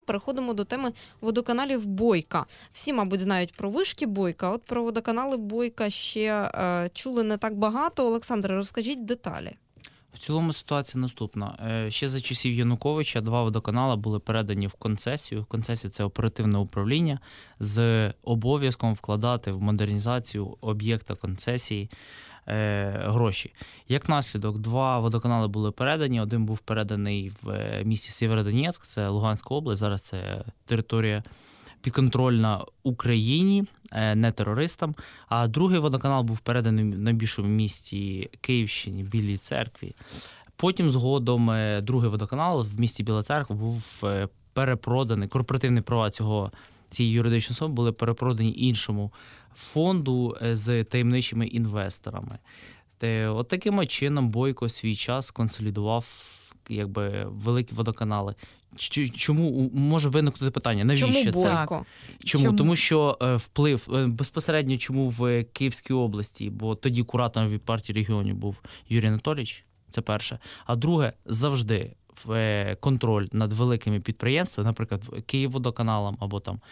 переходимо до теми водоканалів Бойка. Всі, мабуть, знають про вишки Бойка, от про водоканали Бойка ще чули не так багато. Олександре, розкажіть деталі. В цілому ситуація наступна. Ще за часів Януковича 2 водоканали були передані в концесію. Концесія – це оперативне управління з обов'язком вкладати в модернізацію об'єкта концесії гроші. Як наслідок, 2 водоканали були передані. Один був переданий в місті Сєвєродонецьк, це Луганська область, зараз це територія підконтрольна Україні, не терористам. А другий водоканал був переданий в найбільшому місті Київщині, Білій Церкві. Потім згодом другий водоканал в місті Біла Церква був перепроданий, корпоративні права цієї юридичної особи були перепродані іншому фонду з таємничими інвесторами. От таким чином Бойко свій час консолідував великі водоканали. Чому може виникнути питання? Навіщо Чому це? Бойко? Чому? Тому що вплив безпосередньо чому в Київській області, бо тоді куратором від партії регіонів був Юрій Анатолійович, це перше. А друге, завжди контроль над великими підприємствами, наприклад, Київводоканалом або там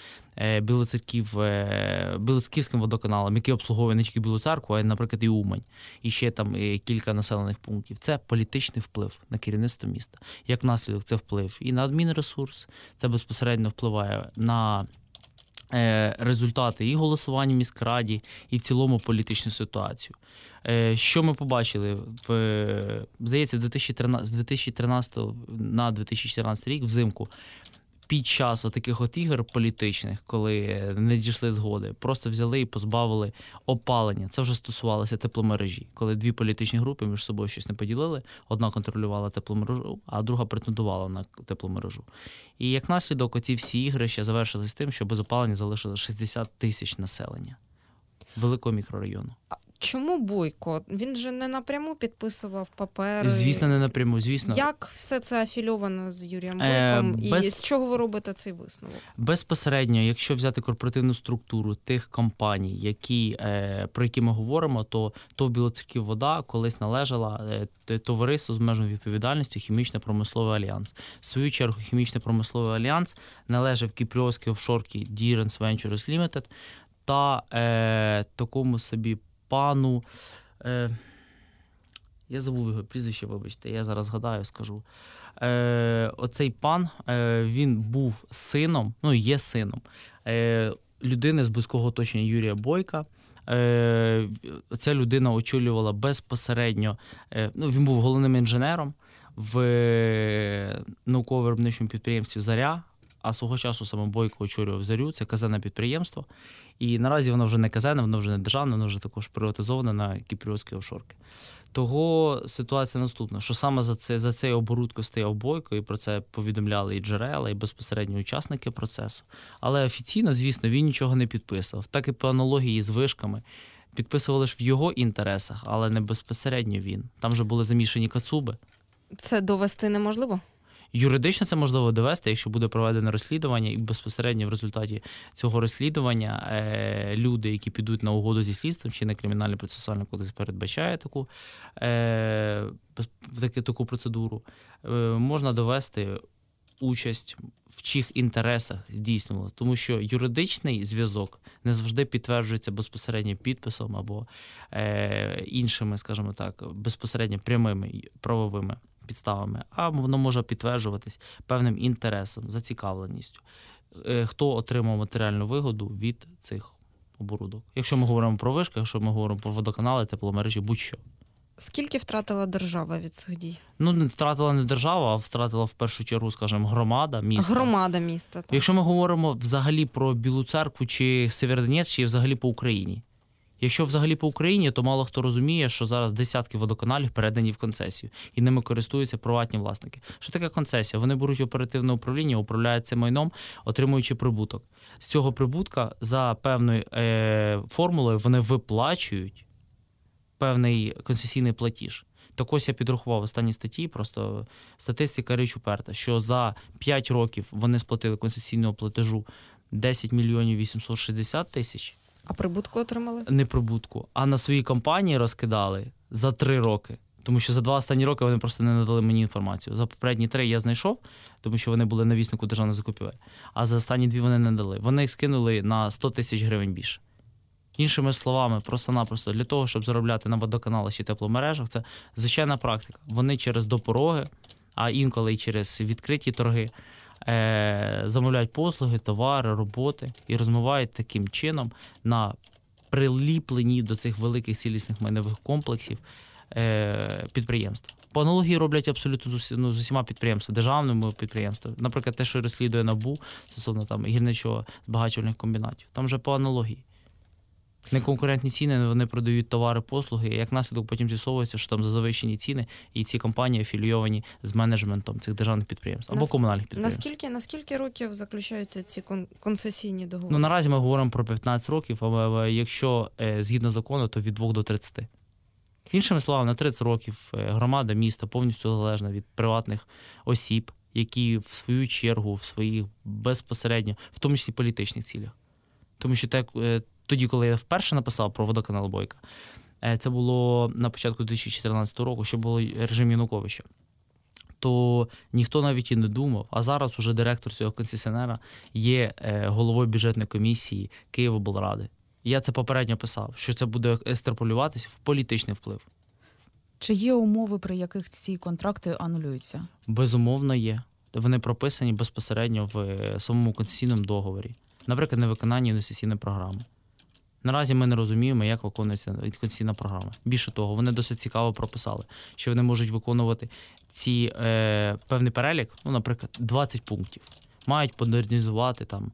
Білоцерківським водоканалом, який обслуговує не тільки Білу Церкву, а й, наприклад, і Умань, і ще там кілька населених пунктів. Це політичний вплив на керівництво міста. Як наслідок, це вплив і на адмінресурс, це безпосередньо впливає на результати і голосування в міськраді, і в цілому політичну ситуацію. Що ми побачили? Здається, з 2013 на 2014 рік взимку під час таких ігор політичних, коли не дійшли згоди, просто взяли і позбавили опалення. Це вже стосувалося тепломережі. Коли 2 політичні групи між собою щось не поділили, одна контролювала тепломережу, а друга претендувала на тепломережу. І як наслідок, оці всі ігри ще завершились тим, що без опалення залишили 60 тисяч населення великого мікрорайону. Чому Бойко? Він же не напряму підписував папери. Звісно, не напряму, звісно. Як все це афільовано з Юрієм Бойком? І з чого ви робите цей висновок? Безпосередньо, якщо взяти корпоративну структуру тих компаній, про які ми говоримо, то Білоцерківвода колись належала товариству з обмеженою відповідальністю «Хімічно-промисловий альянс». В свою чергу «Хімічно-промисловий альянс» належав кіпріотській офшорці Dearance Ventures Limited та такому собі пану, я забув його прізвище, вибачте, я зараз згадаю, скажу. Оцей пан, він був сином, є сином людини з близького оточення Юрія Бойка. Ця людина очолювала безпосередньо, він був головним інженером в науково-виробничому підприємстві «Заря», а свого часу саме Бойко очолював «Зарю», це казенне підприємство. І наразі воно вже не казенне, воно вже не державне, воно вже також приватизоване на кіпріотські офшорки. Того ситуація наступна, що саме за цей оборудку стояв Бойко, і про це повідомляли і джерела, і безпосередні учасники процесу. Але офіційно, звісно, він нічого не підписував. Так і по аналогії з вишками. Підписували ж в його інтересах, але не безпосередньо він. Там же були замішані кацуби. Це довести неможливо? Юридично це можливо довести, якщо буде проведено розслідування, і безпосередньо в результаті цього розслідування люди, які підуть на угоду зі слідством, чи не кримінальний процесуальний кодекс передбачає таку процедуру, можна довести участь в чих інтересах здійснювалося. Тому що юридичний зв'язок не завжди підтверджується безпосередньо підписом або іншими, скажімо так, безпосередньо прямими правовими підставами, а воно може підтверджуватись певним інтересом, зацікавленістю. Хто отримав матеріальну вигоду від цих оборудок. Якщо ми говоримо про вишки, якщо ми говоримо про водоканали, тепломережі, будь-що. Скільки втратила держава від цих дій? Не втратила не держава, а втратила в першу чергу, скажімо, громада міста. Громада міста, так. Якщо ми говоримо взагалі про Білу Церкву чи Сєвєродонецьк, чи взагалі по Україні. Якщо взагалі по Україні, то мало хто розуміє, що зараз десятки водоканалів передані в концесію, і ними користуються приватні власники. Що таке концесія? Вони беруть оперативне управління, управляють цим майном, отримуючи прибуток. З цього прибутка за певною формулою вони виплачують певний концесійний платіж. Так ось я підрахував в останній статті, просто статистика річ уперта, що за 5 років вони сплатили концесійного платежу 10 мільйонів 860 тисяч. А прибутку отримали? Не прибутку, а на свої компанії розкидали за 3 роки. Тому що за 2 останні роки вони просто не надали мені інформацію. За попередні 3 я знайшов, тому що вони були на віснику державних закупівель, а за останні 2 вони не дали. Вони їх скинули на 100 тисяч гривень більше. Іншими словами, просто-напросто для того, щоб заробляти на водоканалах чи тепломережах, це звичайна практика. Вони через допороги, а інколи й через відкриті торги, замовляють послуги, товари, роботи і розмивають таким чином на приліплені до цих великих цілісних майнових комплексів підприємства. По аналогії роблять абсолютно з усіма підприємствами, державними підприємствами. Наприклад, те, що розслідує НАБУ стосовно там гірничо-збагачувальних комбінатів. Там вже по аналогії. Неконкурентні ціни, вони продають товари, послуги, і як наслідок потім з'ясовується, що там за завищені ціни, і ці компанії афілійовані з менеджментом цих державних підприємств або комунальних підприємств. Наскільки років заключаються ці концесійні договори? Наразі ми говоримо про 15 років, але якщо згідно закону, то від 2 до 30. Іншими словами, на 30 років громада міста повністю залежна від приватних осіб, які в свою чергу, в своїх безпосередньо, в тому числі політичних цілях. Тому що тоді, коли я вперше написав про водоканал Бойка, це було на початку 2014 року, ще було режим Януковича, то ніхто навіть і не думав, а зараз уже директор цього концесіонера є головою бюджетної комісії Києвоблради. Я це попередньо писав, що це буде екстраполюватися в політичний вплив. Чи є умови, при яких ці контракти анулюються? Безумовно є. Вони прописані безпосередньо в самому концесійному договорі. Наприклад, невиконання інвестиційної програми. Наразі ми не розуміємо, як виконується концесійна програма. Більше того, вони досить цікаво прописали, що вони можуть виконувати ці певний перелік, наприклад, 20 пунктів. Мають модернізувати там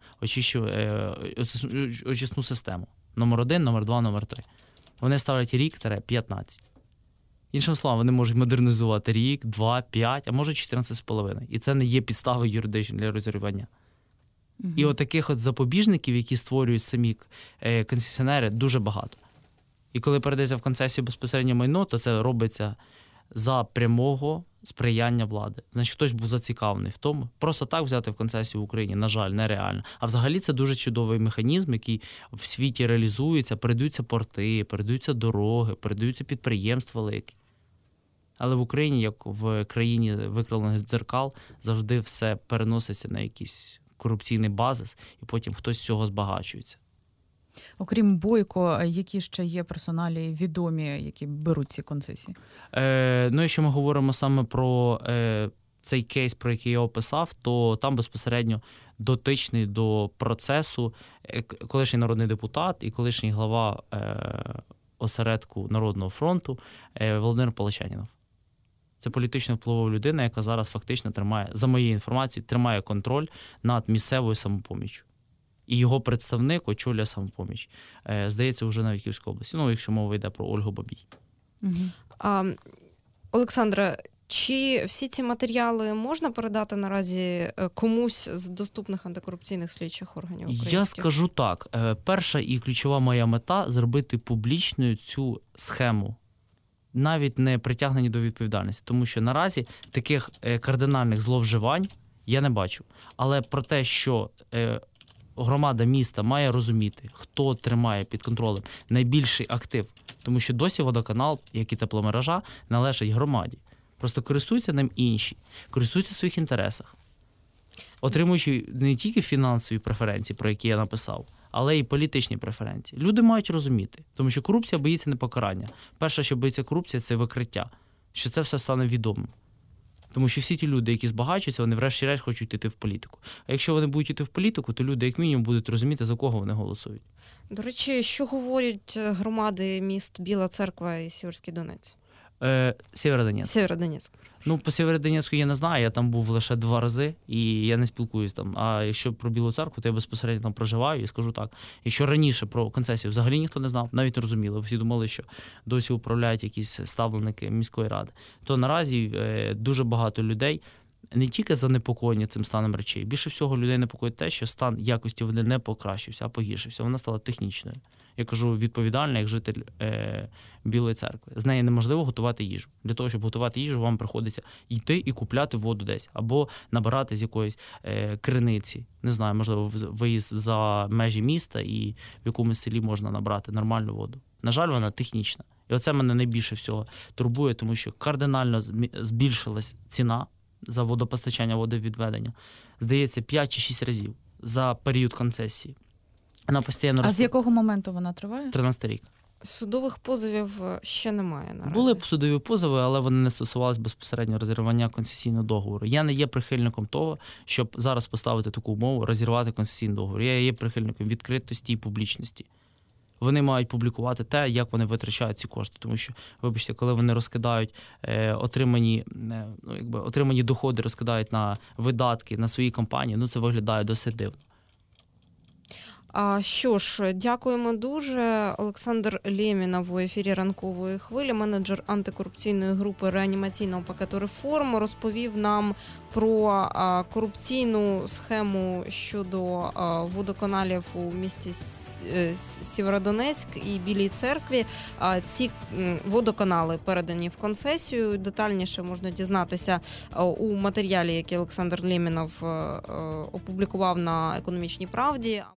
очисну систему. Номер 1, номер 2, номер 3. Вони ставлять рік-15. Іншим словом, вони можуть модернізувати рік, 2, 5, а може 14,5. І це не є підставою юридичною для розірвання. І от таких от запобіжників, які створюють самі концесіонери, дуже багато. І коли передається в концесію безпосередньо майно, то це робиться за прямого сприяння влади. Значить, хтось був зацікавлений в тому. Просто так взяти в концесію в Україні, на жаль, нереально. А взагалі це дуже чудовий механізм, який в світі реалізується, передаються порти, передаються дороги, передаються підприємства великі. Але в Україні, як в країні викривлених дзеркал, завжди все переноситься на якийсь корупційний базис, і потім хтось з цього збагачується. Окрім Бойко, які ще є персоналі відомі, які беруть ці концесії? Якщо ми говоримо саме про цей кейс, про який я описав, то там безпосередньо дотичний до процесу колишній народний депутат і колишній глава осередку Народного фронту Володимир Полочанінов. Це політично впливова людина, яка зараз фактично тримає, за моєю інформацією, тримає контроль над місцевою самопоміччю. І його представник очолює самопоміч. Здається, вже на Київській області. Якщо мова йде про Ольгу Бабій. Олександре, чи всі ці матеріали можна передати наразі комусь з доступних антикорупційних слідчих органів українських? Я скажу так. Перша і ключова моя мета – зробити публічною цю схему. Навіть не притягнені до відповідальності. Тому що наразі таких кардинальних зловживань я не бачу. Але про те, що громада міста має розуміти, хто тримає під контролем найбільший актив. Тому що досі водоканал, як і тепломережа, належить громаді. Просто користуються ним інші, користуються в своїх інтересах. Отримуючи не тільки фінансові преференції, про які я написав, але й політичні преференції. Люди мають розуміти, тому що корупція боїться не покарання. Перше, що боїться корупція, це викриття, що це все стане відомим. Тому що всі ті люди, які збагачуються, вони врешті-решт хочуть йти в політику. А якщо вони будуть йти в політику, то люди, як мінімум, будуть розуміти, за кого вони голосують. До речі, що говорять громади міст Біла Церква і Сіверський Донець? Сєвєродонецьк. Сєвєродонецьк. По Сєвєродонецьку я не знаю, я там був лише 2 рази, і я не спілкуюсь там. А якщо про Білу Церкву, то я безпосередньо там проживаю і скажу так. Якщо раніше про концесію взагалі ніхто не знав, навіть не розуміли, всі думали, що досі управляють якісь ставленики міської ради, то наразі дуже багато людей не тільки занепокоєні цим станом речей, більше всього людей непокоїть те, що стан якості води не покращився, а погіршився. Вона стала технічною. Я кажу відповідально, як житель Білої Церкви. З неї неможливо готувати їжу. Для того, щоб готувати їжу, вам приходиться йти і купляти воду десь. Або набирати з якоїсь криниці. Не знаю, можливо, виїзд за межі міста і в якомусь селі можна набрати нормальну воду. На жаль, вона технічна. І оце мене найбільше всього турбує, тому що кардинально збільшилась ціна за водопостачання, водовідведення. Здається, 5 чи 6 разів за період концесії. Вона постійно А з якого моменту вона триває? 13 рік. Судових позовів ще немає наразі. Були судові позови, але вони не стосувалися безпосередньо розірвання концесійного договору. Я не є прихильником того, щоб зараз поставити таку умову, розірвати концесійний договор. Я є прихильником відкритості і публічності. Вони мають публікувати те, як вони витрачають ці кошти. Тому що, вибачте, коли вони розкидають отримані доходи, розкидають на видатки, на свої компанії, це виглядає досить дивно. Що ж, дякуємо дуже. Олександр Лємінов у ефірі «Ранкової хвилі», менеджер антикорупційної групи реанімаційного пакету реформ, розповів нам про корупційну схему щодо водоканалів у місті Сєвєродонецьк і Білій Церкві. Ці водоканали передані в концесію. Детальніше можна дізнатися у матеріалі, який Олександр Лємінов опублікував на «Економічній правді».